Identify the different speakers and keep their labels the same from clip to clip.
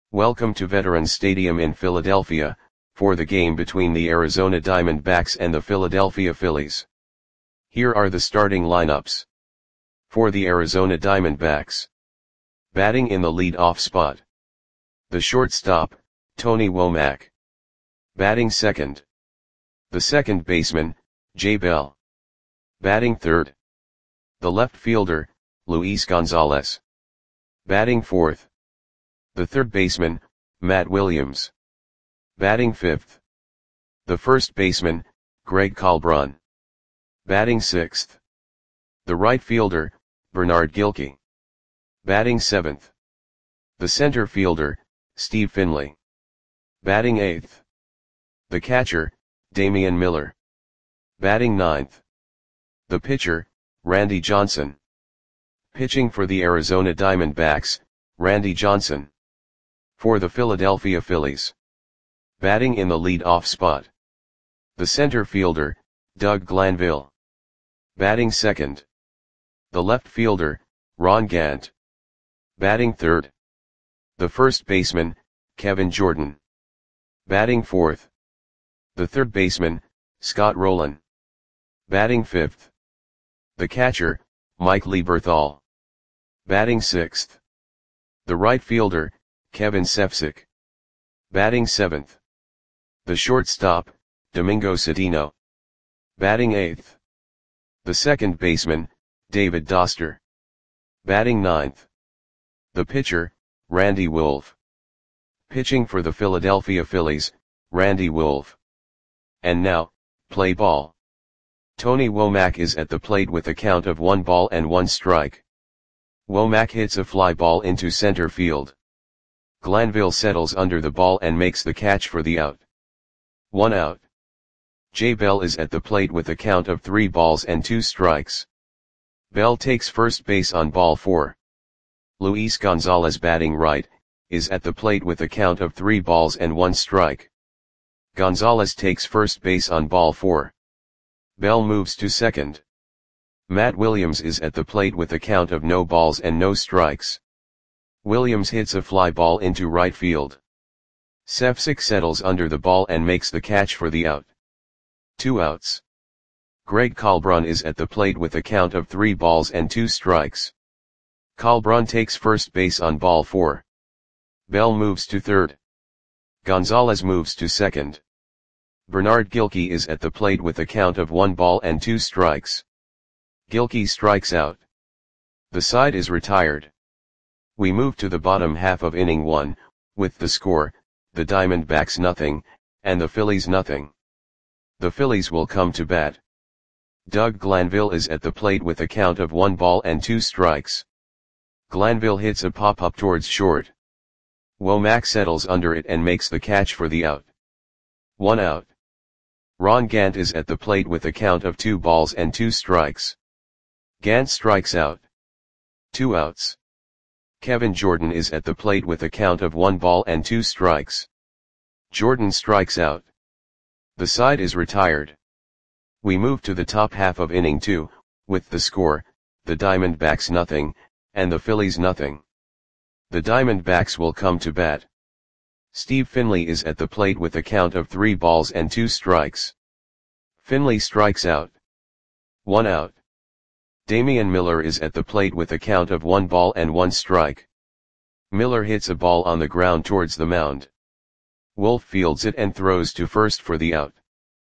Speaker 1: Welcome to Veterans Stadium in Philadelphia, for the game between the Arizona Diamondbacks and the Philadelphia Phillies. Here are the starting lineups. For the Arizona Diamondbacks. Batting in the lead-off spot. The shortstop, Tony Womack. Batting second. The second baseman, Jay Bell. Batting third. The left fielder, Luis Gonzalez. Batting fourth. The third baseman, Matt Williams. Batting fifth. The first baseman, Greg Colbron. Batting sixth. The right fielder, Bernard Gilkey. Batting seventh. The center fielder, Steve Finley. Batting eighth. The catcher, Damian Miller. Batting ninth. The pitcher, Randy Johnson. Pitching for the Arizona Diamondbacks, Randy Johnson. For the Philadelphia Phillies. Batting in the lead-off spot. The center fielder, Doug Glanville. Batting second. The left fielder, Ron Gant. Batting third. The first baseman, Kevin Jordan. Batting fourth. The third baseman, Scott Rolen. Batting fifth. The catcher, Mike Lieberthal. Batting sixth. The right fielder, Kevin Sefcik. Batting seventh. The shortstop, Domingo Cedeno. Batting eighth. The second baseman, David Doster. Batting ninth. The pitcher, Randy Wolf. Pitching for the Philadelphia Phillies, Randy Wolf. And now, play ball. Tony Womack is at the plate with a count of 1-1 strike. Womack hits a fly ball into center field. Glanville settles under the ball and makes the catch for the out. 1 out. Jay Bell is at the plate with a count of 3-2 strikes. Bell takes first base on ball 4. Luis Gonzalez, batting right, is at the plate with a count of 3-1 strike. Gonzalez takes first base on ball 4. Bell moves to second. Matt Williams is at the plate with a count of no balls and no strikes. Williams hits a fly ball into right field. Sefcik settles under the ball and makes the catch for the out. 2 outs. Greg Colbron is at the plate with a count of 3-2 strikes. Colbron takes first base on ball 4. Bell moves to third. Gonzalez moves to second. Bernard Gilkey is at the plate with a count of 1-2 strikes. Gilkey strikes out. The side is retired. We move to the bottom half of inning 1, with the score, the Diamondbacks 0, and the Phillies 0. The Phillies will come to bat. Doug Glanville is at the plate with a count of 1-2 strikes. Glanville hits a pop-up towards short. Womack settles under it and makes the catch for the out. 1 out. Ron Gant is at the plate with a count of 2-2 strikes. Gant strikes out. 2 outs. Kevin Jordan is at the plate with a count of 1-2 strikes. Jordan strikes out. The side is retired. We move to the top half of inning 2, with the score, the Diamondbacks 0, and the Phillies 0. The Diamondbacks will come to bat. Steve Finley is at the plate with a count of 3-2 strikes. Finley strikes out. 1 out. Damian Miller is at the plate with a count of 1-1 strike. Miller hits a ball on the ground towards the mound. Wolf fields it and throws to first for the out.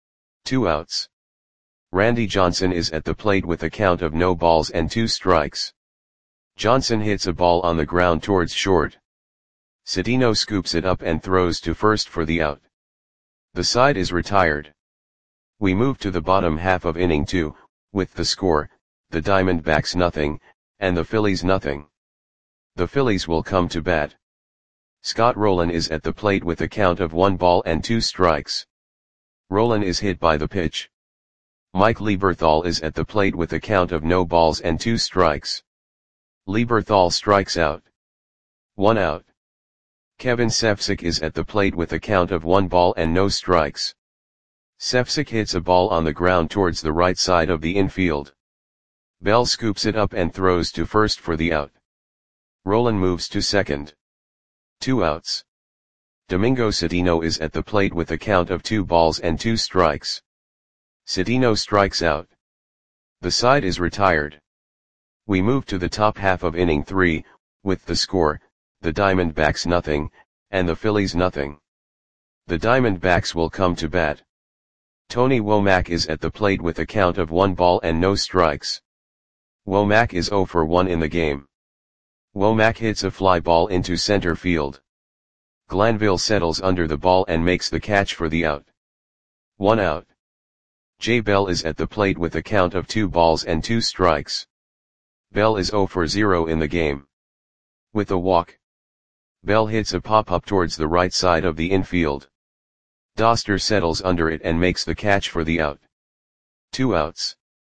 Speaker 1: 2 outs. Randy Johnson is at the plate with a count of no balls and 2 strikes. Johnson hits a ball on the ground towards short. Cedeno scoops it up and throws to first for the out. The side is retired. We move to the bottom half of inning 2, with the score, the Diamondbacks 0, and the Phillies 0. The Phillies will come to bat. Scott Rolen is at the plate with a count of 1-2 strikes. Rolen is hit by the pitch. Mike Lieberthal is at the plate with a count of no balls and 2 strikes. Lieberthal strikes out. 1 out. Kevin Sefcik is at the plate with a count of 1 ball and no strikes. Sefcik hits a ball on the ground towards the right side of the infield. Bell scoops it up and throws to first for the out. Rolen moves to second. 2 outs. Domingo Cedeno is at the plate with a count of 2 balls and 2 strikes. Cedeno strikes out. The side is retired. We move to the top half of inning 3, with the score, the Diamondbacks nothing, and the Phillies nothing. The Diamondbacks will come to bat. Tony Womack is at the plate with a count of 1 ball and no strikes. Womack is 0 for 1 in the game. Womack hits a fly ball into center field. Glanville settles under the ball and makes the catch for the out. 1 out. Jay Bell is at the plate with a count of 2 balls and 2 strikes. Bell is 0 for 0 in the game. With a walk, Bell hits a pop-up towards the right side of the infield. Doster settles under it and makes the catch for the out. 2 outs.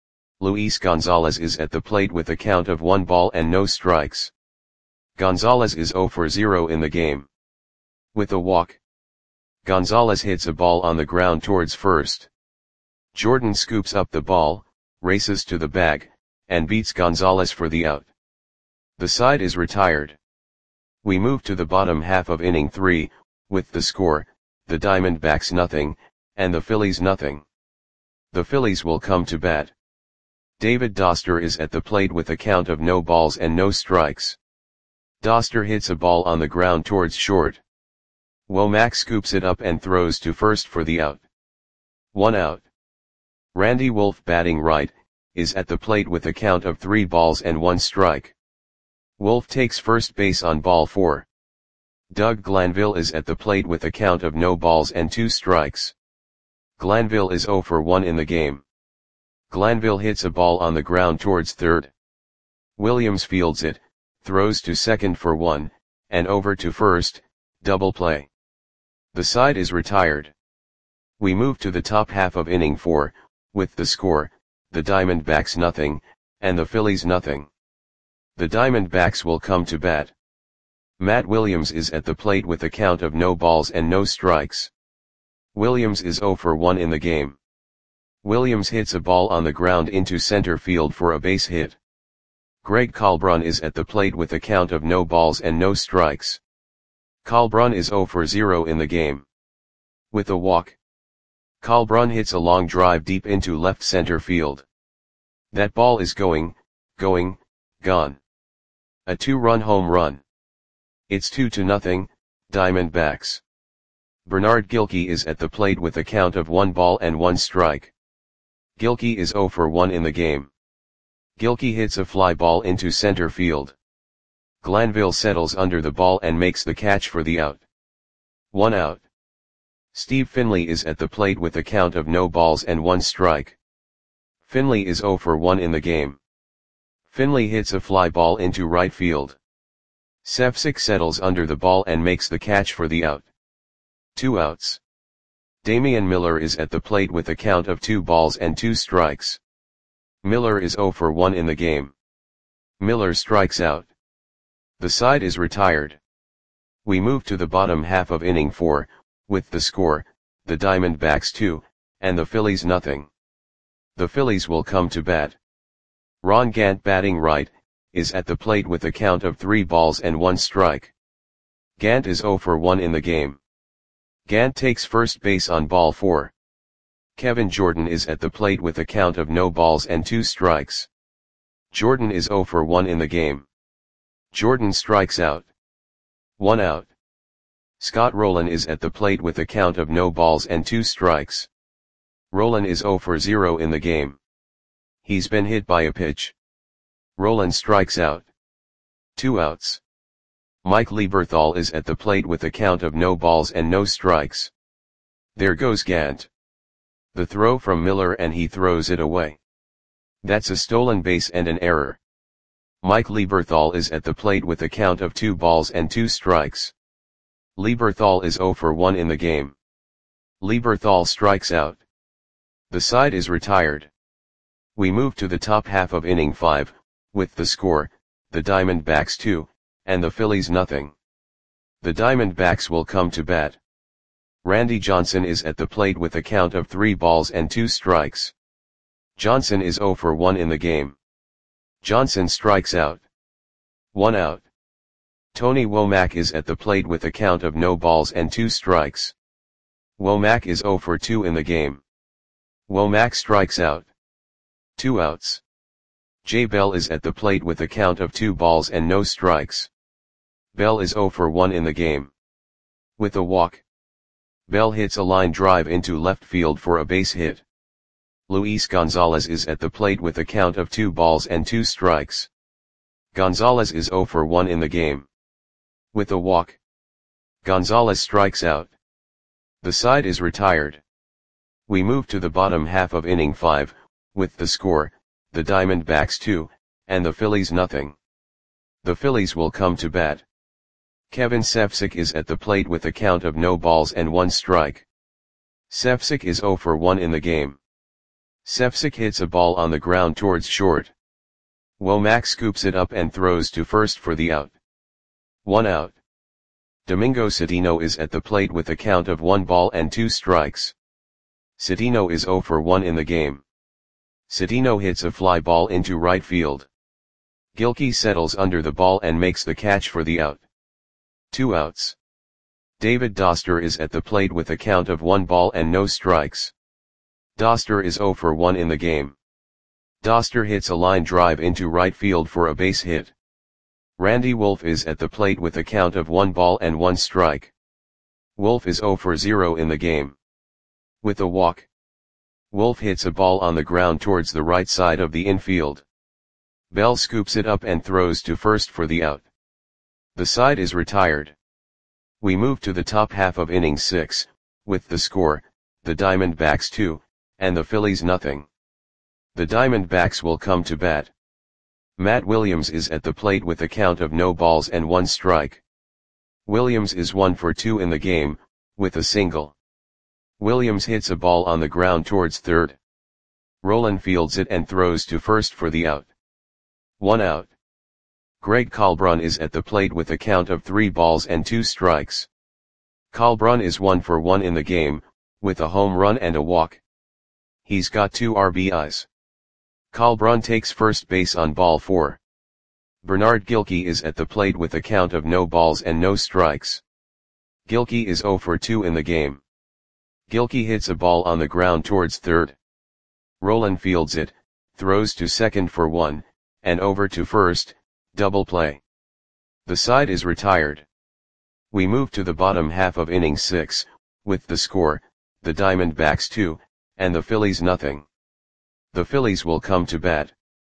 Speaker 1: Luis Gonzalez is at the plate with a count of 1 ball and no strikes. Gonzalez is 0 for 0 in the game. With a walk, Gonzalez hits a ball on the ground towards first. Jordan scoops up the ball, races to the bag, and beats Gonzalez for the out. The side is retired. We move to the bottom half of inning 3, with the score, the Diamondbacks nothing, and the Phillies nothing. The Phillies will come to bat. David Doster is at the plate with a count of no balls and no strikes. Doster hits a ball on the ground towards short. Womack scoops it up and throws to first for the out. 1 out. Randy Wolf, batting right, is at the plate with a count of 3 balls and 1 strike. Wolf takes first base on ball 4. Doug Glanville is at the plate with a count of no balls and 2 strikes. Glanville is 0 for 1 in the game. Glanville hits a ball on the ground towards third. Williams fields it, throws to second for 1, and over to first, double play. The side is retired. We move to the top half of inning 4, with the score, the Diamondbacks nothing, and the Phillies nothing. The Diamondbacks will come to bat. Matt Williams is at the plate with a count of no balls and no strikes. Williams is 0 for 1 in the game. Williams hits a ball on the ground into center field for a base hit. Greg Kalbrun is at the plate with a count of no balls and no strikes. Kalbrun is 0 for 0 in the game. With a walk, Kalbrun hits a long drive deep into left center field. That ball is gone. A 2-run home run. It's 2-0, Diamondbacks. Bernard Gilkey is at the plate with a count of 1 ball and 1 strike. Gilkey is 0 for 1 in the game. Gilkey hits a fly ball into center field. Glanville settles under the ball and makes the catch for the out. 1 out. Steve Finley is at the plate with a count of no balls and 1 strike. Finley is 0 for 1 in the game. Finley hits a fly ball into right field. Sefcik settles under the ball and makes the catch for the out. 2 outs. Damian Miller is at the plate with a count of 2 balls and 2 strikes. Miller is 0 for 1 in the game. Miller strikes out. The side is retired. We move to the bottom half of inning 4, with the score, the Diamondbacks 2, and the Phillies nothing. The Phillies will come to bat. Ron Gant, batting right, is at the plate with a count of 3 balls and 1 strike. Gant is 0 for 1 in the game. Gant takes first base on ball 4. Kevin Jordan is at the plate with a count of no balls and 2 strikes. Jordan is 0 for 1 in the game. Jordan strikes out. 1 out. Scott Rowland is at the plate with a count of no balls and 2 strikes. Rowland is 0 for 0 in the game. He's been hit by a pitch. Rowland strikes out. 2 outs. Mike Lieberthal is at the plate with a count of no balls and no strikes. There goes Gant. The throw from Miller and he throws it away. That's a stolen base and an error. Mike Lieberthal is at the plate with a count of 2 balls and 2 strikes. Lieberthal is 0 for 1 in the game. Lieberthal strikes out. The side is retired. We move to the top half of inning 5, with the score, the Diamondbacks 2, and the Phillies nothing. The Diamondbacks will come to bat. Randy Johnson is at the plate with a count of 3 balls and 2 strikes. Johnson is 0 for 1 in the game. Johnson strikes out. 1 out. Tony Womack is at the plate with a count of no balls and 2 strikes. Womack is 0 for 2 in the game. Womack strikes out. 2 outs. Jay Bell is at the plate with a count of 2 balls and no strikes. Bell is 0 for 1 in the game. With a walk, Bell hits a line drive into left field for a base hit. Luis Gonzalez is at the plate with a count of 2 balls and 2 strikes. Gonzalez is 0 for 1 in the game. With a walk, Gonzalez strikes out. The side is retired. We move to the bottom half of inning 5, with the score, the Diamondbacks 2, and the Phillies nothing. The Phillies will come to bat. Kevin Cefcik is at the plate with a count of no balls and 1 strike. Cefcik is 0 for 1 in the game. Cefcik hits a ball on the ground towards short. Womack scoops it up and throws to first for the out. 1 out. Domingo Cedeno is at the plate with a count of 1 ball and 2 strikes. Cedeno is 0 for 1 in the game. Cedeno hits a fly ball into right field. Gilkey settles under the ball and makes the catch for the out. 2 outs. David Doster is at the plate with a count of 1 ball and no strikes. Doster is 0 for 1 in the game. Doster hits a line drive into right field for a base hit. Randy Wolf is at the plate with a count of 1 ball and 1 strike. Wolf is 0 for 0 in the game. With a walk, Wolf hits a ball on the ground towards the right side of the infield. Bell scoops it up and throws to first for the out. The side is retired. We move to the top half of inning 6, with the score, the Diamondbacks 2, and the Phillies nothing. The Diamondbacks will come to bat. Matt Williams is at the plate with a count of no balls and 1 strike. Williams is 1 for 2 in the game, with a single. Williams hits a ball on the ground towards third. Rolen fields it and throws to first for the out. 1 out. Greg Kalbrun is at the plate with a count of 3 balls and 2 strikes. Kalbrun is 1 for 1 in the game, with a home run and a walk. He's got 2 RBIs. Kalbrun takes first base on ball 4. Bernard Gilkey is at the plate with a count of no balls and no strikes. Gilkey is 0 for 2 in the game. Gilkey hits a ball on the ground towards third. Rolen fields it, throws to second for 1, and over to first, double play. The side is retired. We move to the bottom half of inning 6, with the score, the Diamondbacks 2, and the Phillies nothing. The Phillies will come to bat.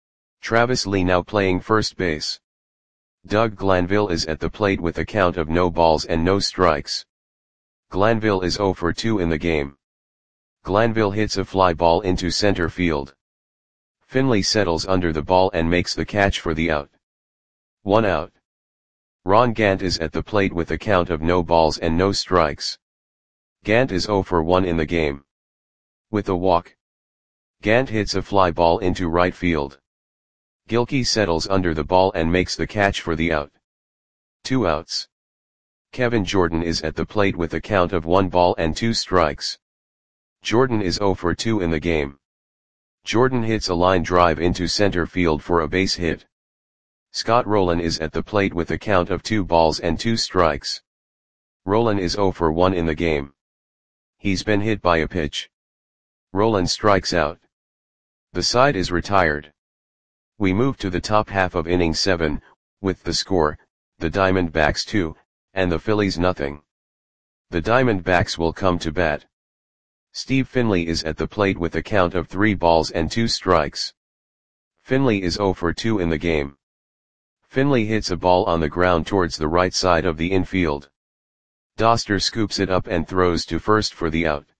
Speaker 1: Travis Lee now playing first base. Doug Glanville is at the plate with a count of no balls and no strikes. Glanville is 0 for 2 in the game. Glanville hits a fly ball into center field. Finley settles under the ball and makes the catch for the out. 1 out. Ron Gant is at the plate with a count of no balls and no strikes. Gant is 0 for 1 in the game. With a walk, Gant hits a fly ball into right field. Gilkey settles under the ball and makes the catch for the out. 2 outs. Kevin Jordan is at the plate with a count of 1 ball and 2 strikes. Jordan is 0 for 2 in the game. Jordan hits a line drive into center field for a base hit. Scott Rolen is at the plate with a count of 2 balls and 2 strikes. Rolen is 0 for 1 in the game. He's been hit by a pitch. Rolen strikes out. The side is retired. We move to the top half of inning 7, with the score, the Diamondbacks 2, and the Phillies nothing. The Diamondbacks will come to bat. Steve Finley is at the plate with a count of 3 balls and 2 strikes. Finley is 0 for 2 in the game. Finley hits a ball on the ground towards the right side of the infield. Doster scoops it up and throws to first for the out.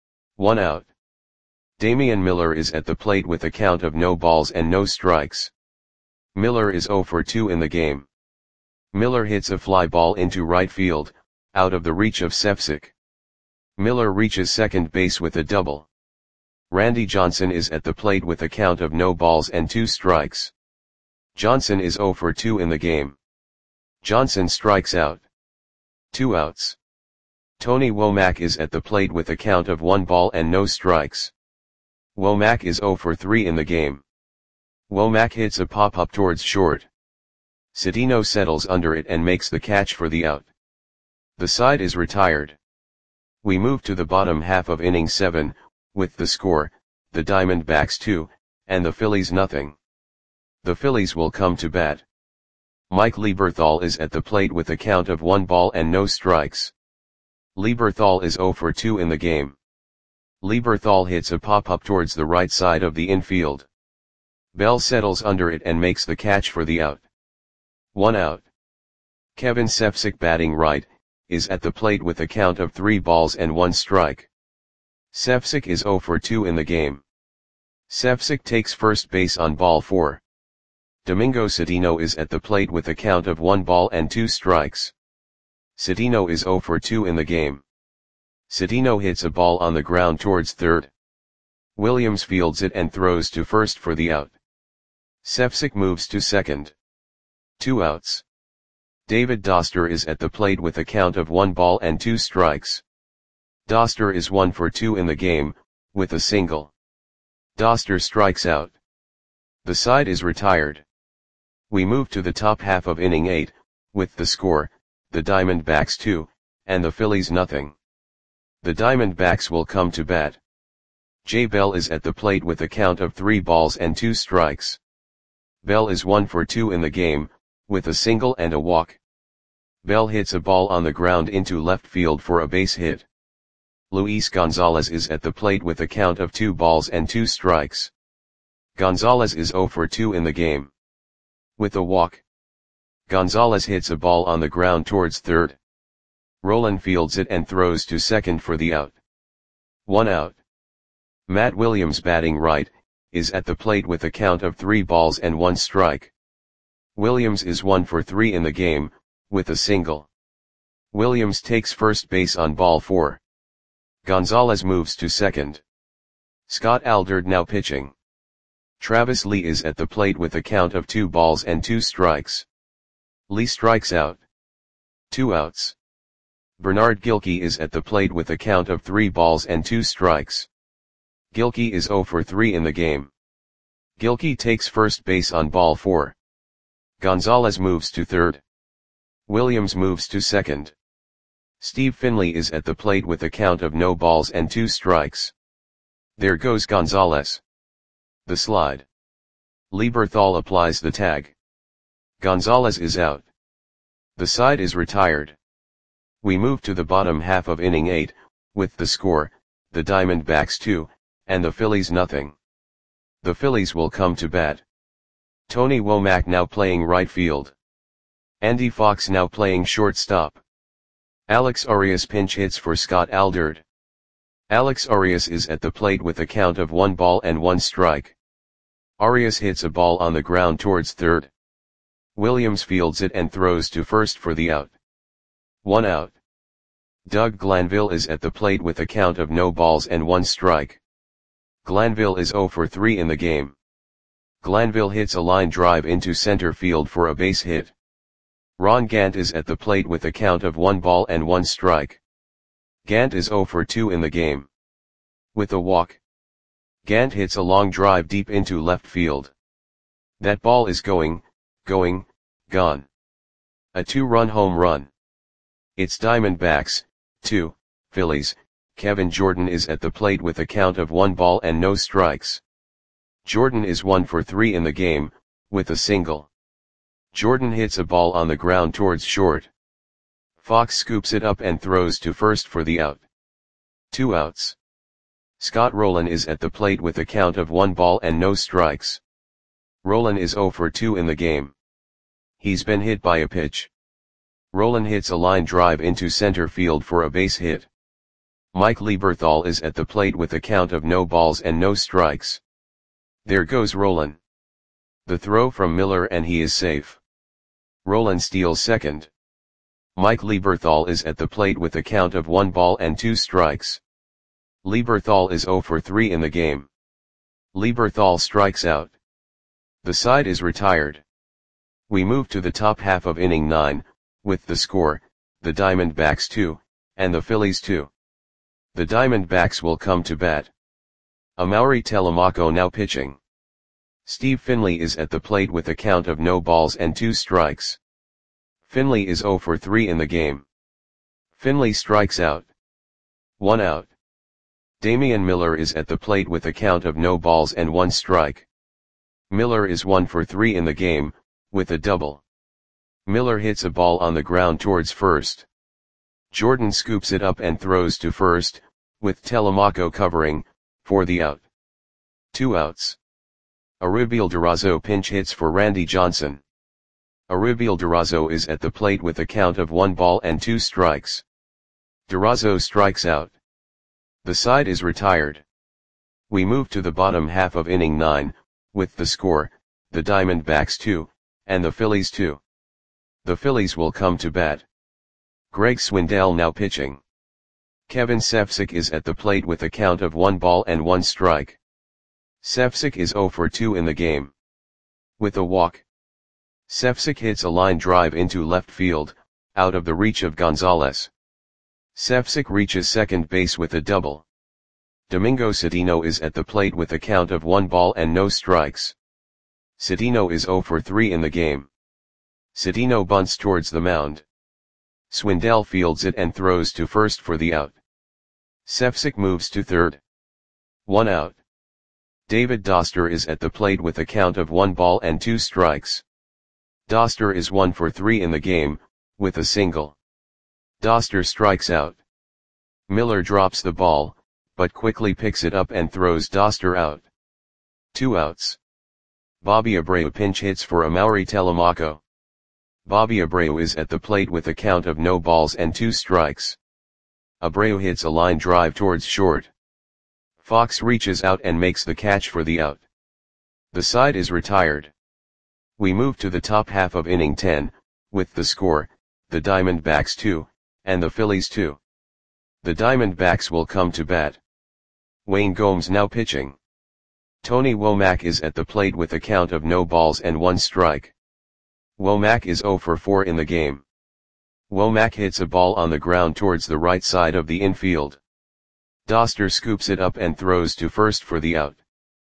Speaker 1: 1 out. Damian Miller is at the plate with a count of no balls and no strikes. Miller is 0 for 2 in the game. Miller hits a fly ball into right field, out of the reach of Cefcik. Miller reaches second base with a double. Randy Johnson is at the plate with a count of no balls and 2 strikes. Johnson is 0 for 2 in the game. Johnson strikes out. 2 outs. Tony Womack is at the plate with a count of 1 ball and no strikes. Womack is 0 for 3 in the game. Womack hits a pop-up towards short. Cedeno settles under it and makes the catch for the out. The side is retired. We move to the bottom half of inning 7, with the score, the Diamondbacks 2, and the Phillies nothing. The Phillies will come to bat. Mike Lieberthal is at the plate with a count of 1 ball and no strikes. Lieberthal is 0 for 2 in the game. Lieberthal hits a pop-up towards the right side of the infield. Bell settles under it and makes the catch for the out. 1 out. Kevin Cefcik, batting right, is at the plate with a count of 3 balls and 1 strike. Cefcik is 0 for 2 in the game. Cefcik takes first base on ball 4. Domingo Cedeno is at the plate with a count of 1 ball and 2 strikes. Cedeno is 0 for 2 in the game. Cedeno hits a ball on the ground towards third. Williams fields it and throws to first for the out. Cefcik moves to second. 2 outs. David Doster is at the plate with a count of 1 ball and 2 strikes. Doster is 1 for 2 in the game, with a single. Doster strikes out. The side is retired. We move to the top half of inning 8, with the score, the Diamondbacks 2, and the Phillies nothing. The Diamondbacks will come to bat. Jay Bell is at the plate with a count of 3 balls and 2 strikes. Bell is 1 for 2 in the game, with a single and a walk. Bell hits a ball on the ground into left field for a base hit. Luis Gonzalez is at the plate with a count of 2 balls and 2 strikes. Gonzalez is 0 for 2 in the game. With a walk. Gonzalez hits a ball on the ground towards third. Rolen fields it and throws to second for the out. 1 out. Matt Williams, batting right, is at the plate with a count of 3 balls and 1 strike. Williams is 1 for 3 in the game, with a single. Williams takes first base on ball 4. Gonzalez moves to second. Scott Aldred now pitching. Travis Lee is at the plate with a count of 2 balls and 2 strikes. Lee strikes out. 2 outs. Bernard Gilkey is at the plate with a count of 3 balls and 2 strikes. Gilkey is 0 for 3 in the game. Gilkey takes first base on ball 4. Gonzalez moves to third. Williams moves to second. Steve Finley is at the plate with a count of no balls and 2 strikes. There goes Gonzalez. The slide. Lieberthal applies the tag. Gonzalez is out. The side is retired. We move to the bottom half of inning 8, with the score, the Diamondbacks 2, and the Phillies nothing. The Phillies will come to bat. Tony Womack now playing right field. Andy Fox now playing shortstop. Alex Arias pinch hits for Scott Aldred. Alex Arias is at the plate with a count of 1 ball and 1 strike. Arias hits a ball on the ground towards third. Williams fields it and throws to first for the out. 1 out. Doug Glanville is at the plate with a count of no balls and 1 strike. Glanville is 0 for 3 in the game. Glanville hits a line drive into center field for a base hit. Ron Gant is at the plate with a count of 1 ball and 1 strike. Gant is 0 for 2 in the game. With a walk. Gant hits a long drive deep into left field. That ball is gone. A 2-run home run. It's Diamondbacks, 2, Phillies. Kevin Jordan is at the plate with a count of 1 ball and no strikes. Jordan is 1 for 3 in the game, with a single. Jordan hits a ball on the ground towards short. Fox scoops it up and throws to first for the out. 2 outs. Scott Rolen is at the plate with a count of 1 ball and no strikes. Rolen is 0 for 2 in the game. He's been hit by a pitch. Rolen hits a line drive into center field for a base hit. Mike Lieberthal is at the plate with a count of no balls and no strikes. There goes Rolen. The throw from Miller and he is safe. Rolen steals second. Mike Lieberthal is at the plate with a count of 1 ball and 2 strikes. Lieberthal is 0 for 3 in the game. Lieberthal strikes out. The side is retired. We move to the top half of inning 9, with the score, the Diamondbacks 2, and the Phillies 2. The Diamondbacks will come to bat. Amaury Telemaco now pitching. Steve Finley is at the plate with a count of no balls and 2 strikes. Finley is 0 for 3 in the game. Finley strikes out. 1 out. Damian Miller is at the plate with a count of no balls and 1 strike. Miller is 1 for 3 in the game, with a double. Miller hits a ball on the ground towards first. Jordan scoops it up and throws to first, with Telemaco covering, for the out. 2 outs. Aribiel Durazo pinch hits for Randy Johnson. Aribiel Durazo is at the plate with a count of 1 ball and 2 strikes. Durazo strikes out. The side is retired. We move to the bottom half of inning 9, with the score, the Diamondbacks 2, and the Phillies 2. The Phillies will come to bat. Greg Swindell now pitching. Kevin Cefcik is at the plate with a count of 1 ball and 1 strike. Cefcik is 0 for 2 in the game. With a walk. Cefcik hits a line drive into left field, out of the reach of Gonzalez. Cefcik reaches second base with a double. Domingo Cedeno is at the plate with a count of 1 ball and no strikes. Cedeno is 0 for 3 in the game. Cedeno bunts towards the mound. Swindell fields it and throws to first for the out. Cefcik moves to third. 1 out. David Doster is at the plate with a count of 1 ball and 2 strikes. Doster is 1 for 3 in the game, with a single. Doster strikes out. Miller drops the ball, but quickly picks it up and throws Doster out. 2 outs. Bobby Abreu pinch hits for Amaury Telemaco. Bobby Abreu is at the plate with a count of no balls and 2 strikes. Abreu hits a line drive towards short. Fox reaches out and makes the catch for the out. The side is retired. We move to the top half of inning 10, with the score, the Diamondbacks 2, and the Phillies 2. The Diamondbacks will come to bat. Wayne Gomes now pitching. Tony Womack is at the plate with a count of no balls and 1 strike. Womack is 0 for 4 in the game. Womack hits a ball on the ground towards the right side of the infield. Doster scoops it up and throws to first for the out.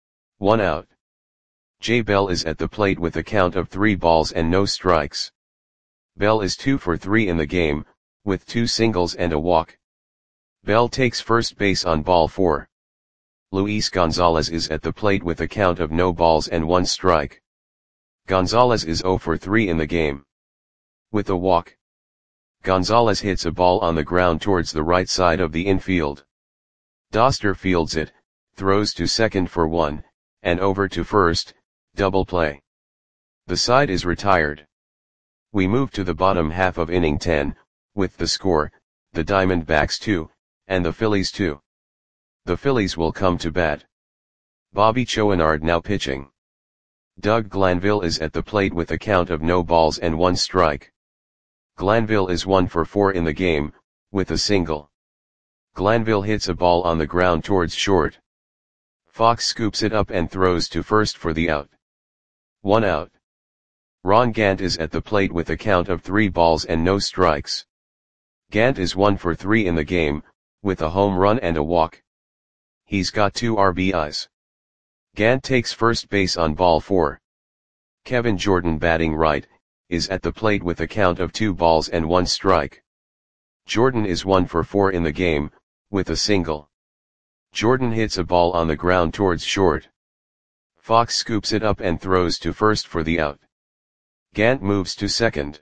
Speaker 1: 1 out. Jay Bell is at the plate with a count of 3 balls and no strikes. Bell is 2 for 3 in the game, with 2 singles and a walk. Bell takes first base on ball 4. Luis Gonzalez is at the plate with a count of no balls and 1 strike. Gonzalez is 0 for 3 in the game. With a walk. Gonzalez hits a ball on the ground towards the right side of the infield. Doster fields it, throws to second for 1, and over to first, double play. The side is retired. We move to the bottom half of inning 10, with the score, the Diamondbacks 2, and the Phillies 2. The Phillies will come to bat. Bobby Chouinard now pitching. Doug Glanville is at the plate with a count of no balls and 1 strike. Glanville is 1 for 4 in the game, with a single. Glanville hits a ball on the ground towards short. Fox scoops it up and throws to first for the out. 1 out. Ron Gant is at the plate with a count of 3 balls and no strikes. Gant is 1 for 3 in the game, with a home run and a walk. He's got 2 RBIs. Gant takes first base on ball 4. Kevin Jordan batting right, is at the plate with a count of 2 balls and 1 strike. Jordan is 1 for 4 in the game, with a single. Jordan hits a ball on the ground towards short. Fox scoops it up and throws to first for the out. Gant moves to second.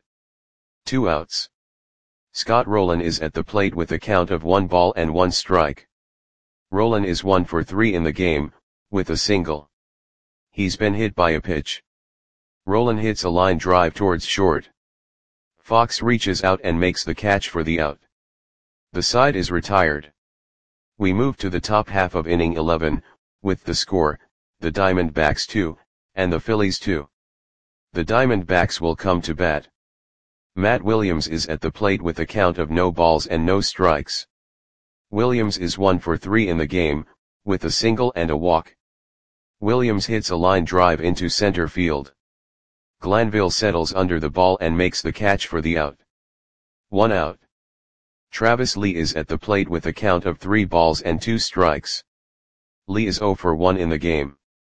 Speaker 1: 2 outs. Scott Rowland is at the plate with a count of 1 ball and 1 strike. Rowland is 1 for 3 in the game, with a single. He's been hit by a pitch. Rowland hits a line drive towards short. Fox reaches out and makes the catch for the out. The side is retired. We move to the top half of inning 11, with the score, the Diamondbacks 2, and the Phillies 2. The Diamondbacks will come to bat. Matt Williams is at the plate with a count of no balls and no strikes. Williams is 1 for 3 in the game, with a single and a walk. Williams hits a line drive into center field. Glanville settles under the ball and makes the catch for the out. 1 out. Travis Lee is at the plate with a count of 3 balls and 2 strikes. Lee is 0 for 1 in the game.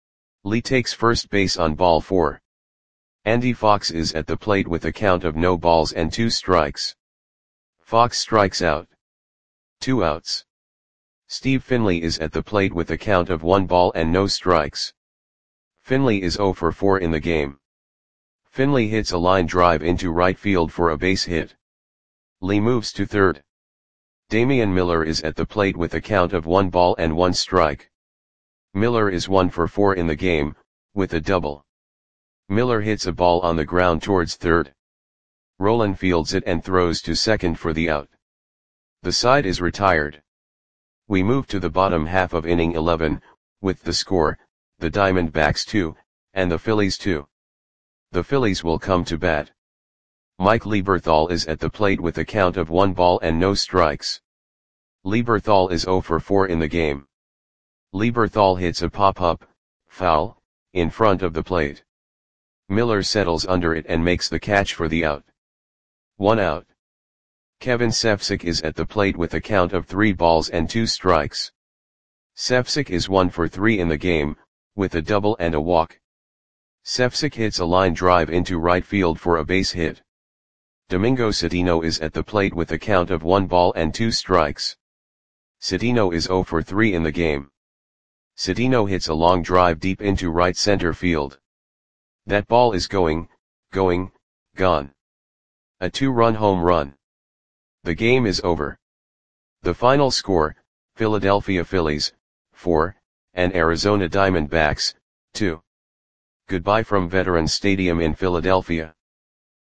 Speaker 1: Lee takes first base on ball 4. Andy Fox is at the plate with a count of no balls and 2 strikes. Fox strikes out. 2 outs. Steve Finley is at the plate with a count of 1 ball and no strikes. Finley is 0 for 4 in the game. Finley hits a line drive into right field for a base hit. Lee moves to third. Damian Miller is at the plate with a count of 1 ball and 1 strike. Miller is 1 for 4 in the game, with a double. Miller hits a ball on the ground towards third. Rolen fields it and throws to second for the out. The side is retired. We move to the bottom half of inning 11, with the score, the Diamondbacks 2, and the Phillies 2. The Phillies will come to bat. Mike Lieberthal is at the plate with a count of 1 ball and no strikes. Lieberthal is 0 for 4 in the game. Lieberthal hits a pop-up, foul, in front of the plate. Miller settles under it and makes the catch for the out. 1 out. Kevin Cefcik is at the plate with a count of 3 balls and 2 strikes. Cefcik is 1 for 3 in the game, with a double and a walk. Cefcik hits a line drive into right field for a base hit. Domingo Citino is at the plate with a count of 1 ball and 2 strikes. Citino is 0 for 3 in the game. Citino hits a long drive deep into right center field. That ball is gone. A 2-run home run. The game is over. The final score, Philadelphia Phillies, 4, and Arizona Diamondbacks, 2. Goodbye from Veterans Stadium in Philadelphia.